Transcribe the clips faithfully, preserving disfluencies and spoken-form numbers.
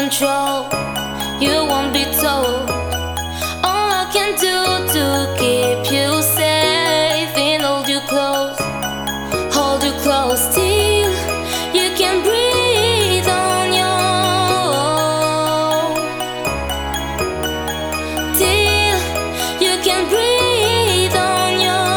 control. You won't be told. All I can do to keep you safe and hold you close, hold you close till you can breathe on your own, till you can breathe on your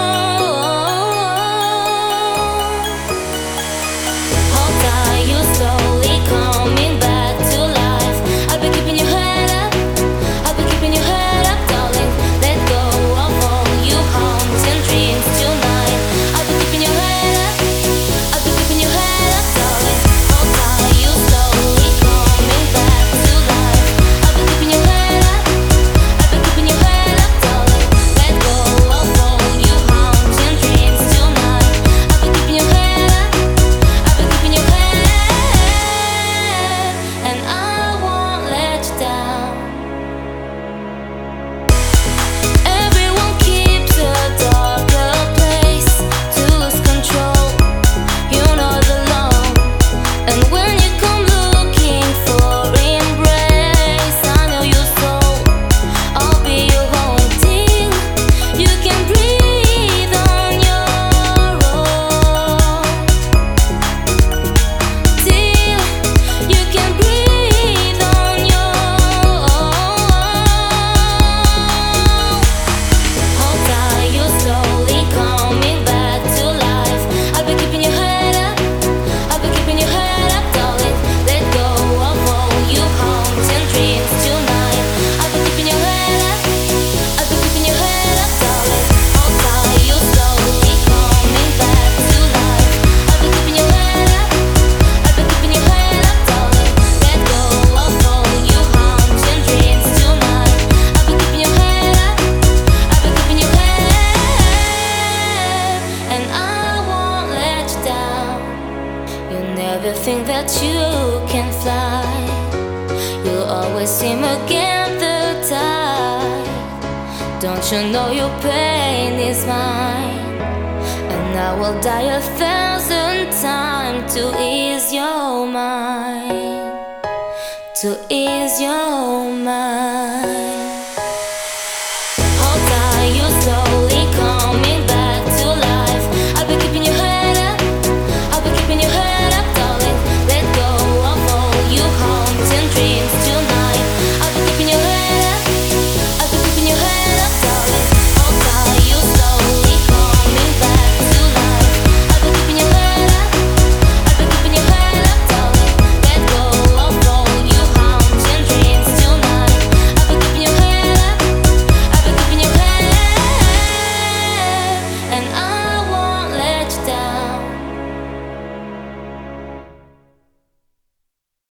own. Hold tight, you slowly coming back to life. I'll be keeping your head up, I'll be keeping your head up, darling. Let go of all you haunts and dreams tonight. I'll be keeping your head up, I'll be keeping your head up, darling. Hold tight, you slowly coming back to life. I'll be keeping your head up, I'll be keeping your head up, darling. Let go of all you haunts and dreams tonight. I'll be keeping your head up, I'll be keeping your head, and I won't let you down. Everyone keeps a darker place to lose control. You're not alone, and when you come looking for embrace, I know your soul. I'll be your home till you can breathe on your own, till you can breathe on your own. Hold tight, you're slowly coming back to life. I'll be keeping your head up, I'll be keeping your head up, darling. Let go of all you haunts and dreams tonight. I'll be keeping your head up, I'll be keeping your head up, darling. Hold tight, you're slowly coming back to life. I'll be keeping your head up, I'll be keeping your head up, darling. Let go of all you haunts and dreams tonight. I'll be keeping your head up, I'll be keeping your head, and I won't let you down. You never think that you can fly. You'll always seem against the tide. Don't you know your pain is mine? And I will die a thousand times to ease your mind, to ease your mind.